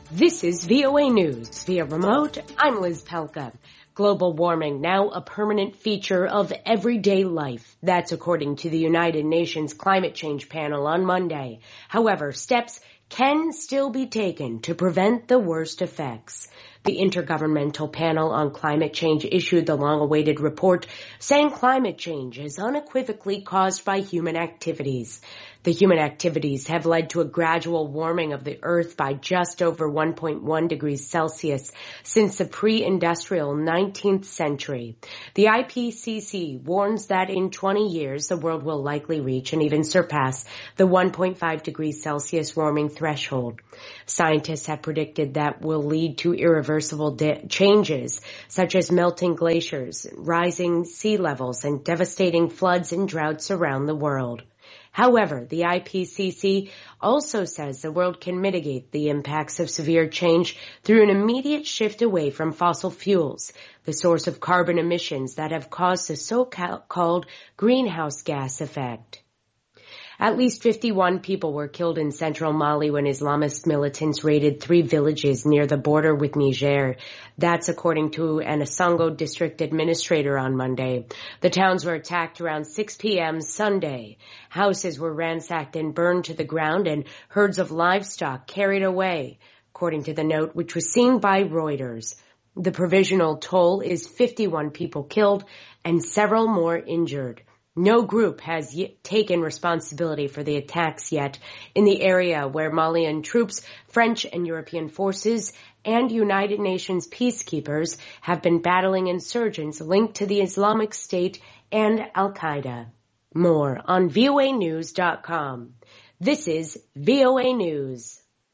This is VOA News. Via remote, I'm Liz Pelka. Global warming now a permanent feature of everyday life. That's according to the United Nations Climate Change Panel on Monday. However, steps can still be taken to prevent the worst effects. The Intergovernmental Panel on Climate Change issued the long-awaited report saying climate change is unequivocally caused by human activities. The human activities have led to a gradual warming of the Earth by just over 1.1 degrees Celsius since the pre-industrial 19th century. The IPCC warns that in 20 years, the world will likely reach and even surpass the 1.5 degrees Celsius warming threshold. Scientists have predicted that will lead to irreversible changes, such as melting glaciers, rising sea levels, and devastating floods and droughts around the world. However, the IPCC also says the world can mitigate the impacts of severe change through an immediate shift away from fossil fuels, the source of carbon emissions that have caused the so-called greenhouse gas effect. At least 51 people were killed in central Mali when Islamist militants raided 3 villages near the border with Niger. That's according to an Asongo district administrator on Monday. The towns were attacked around 6 p.m. Sunday. Houses were ransacked and burned to the ground and herds of livestock carried away, according to the note, which was seen by Reuters. The provisional toll is 51 people killed and several more injured. No group has taken responsibility for the attacks yet in the area where Malian troops, French and European forces, and United Nations peacekeepers have been battling insurgents linked to the Islamic State and Al-Qaeda. More on voanews.com. This is VOA News.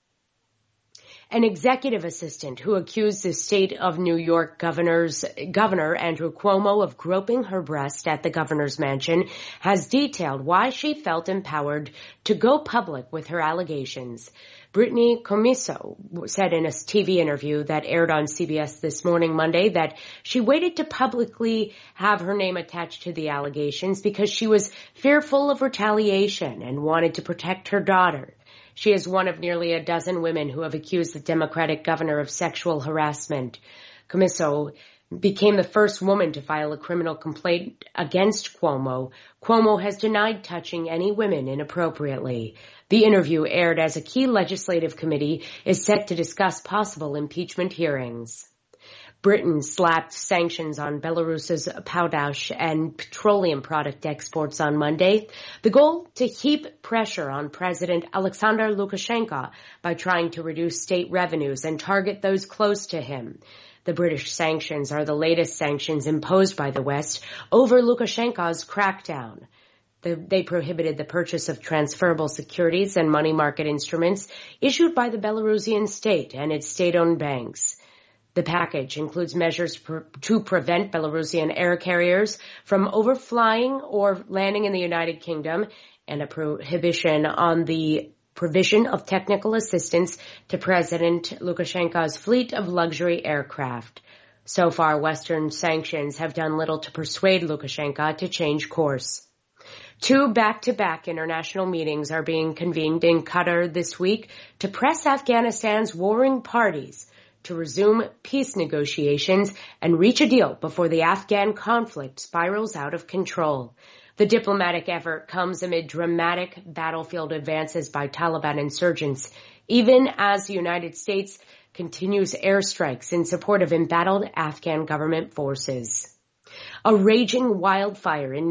An executive assistant who accused the state of New York Governor Andrew Cuomo of groping her breast at the governor's mansion has detailed why she felt empowered to go public with her allegations. Brittany Commisso said in a TV interview that aired on CBS this morning, Monday, that she waited to publicly have her name attached to the allegations because she was fearful of retaliation and wanted to protect her daughter. She is one of nearly a dozen women who have accused the Democratic governor of sexual harassment. Commisso became the first woman to file a criminal complaint against Cuomo. Cuomo has denied touching any women inappropriately. The interview, aired as a key legislative committee, is set to discuss possible impeachment hearings. Britain slapped sanctions on Belarus's potash and petroleum product exports on Monday. The goal to heap pressure on President Alexander Lukashenko by trying to reduce state revenues and target those close to him. The British sanctions are the latest sanctions imposed by the West over Lukashenko's crackdown. They prohibited the purchase of transferable securities and money market instruments issued by the Belarusian state and its state-owned banks. The package includes measures to prevent Belarusian air carriers from overflying or landing in the United Kingdom and a prohibition on the provision of technical assistance to President Lukashenko's fleet of luxury aircraft. So far, Western sanctions have done little to persuade Lukashenko to change course. 2 back-to-back international meetings are being convened in Qatar this week to press Afghanistan's warring parties to resume peace negotiations and reach a deal before the Afghan conflict spirals out of control. The diplomatic effort comes amid dramatic battlefield advances by Taliban insurgents, even as the United States continues airstrikes in support of embattled Afghan government forces. A raging wildfire in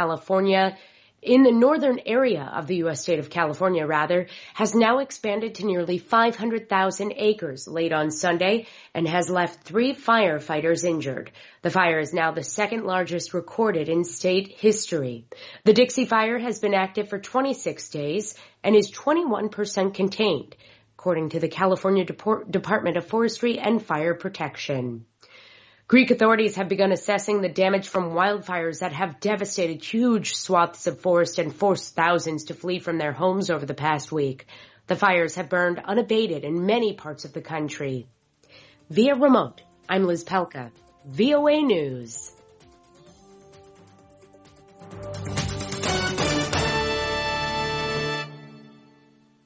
the northern area of the U.S. state of California, has now expanded to nearly 500,000 acres late on Sunday and has left 3 firefighters injured. The fire is now the second largest recorded in state history. The Dixie Fire has been active for 26 days and is 21% contained, according to the California Department of Forestry and Fire Protection. Greek authorities have begun assessing the damage from wildfires that have devastated huge swaths of forest and forced thousands to flee from their homes over the past week. The fires have burned unabated in many parts of the country. Via remote, I'm Liz Pelka, VOA News.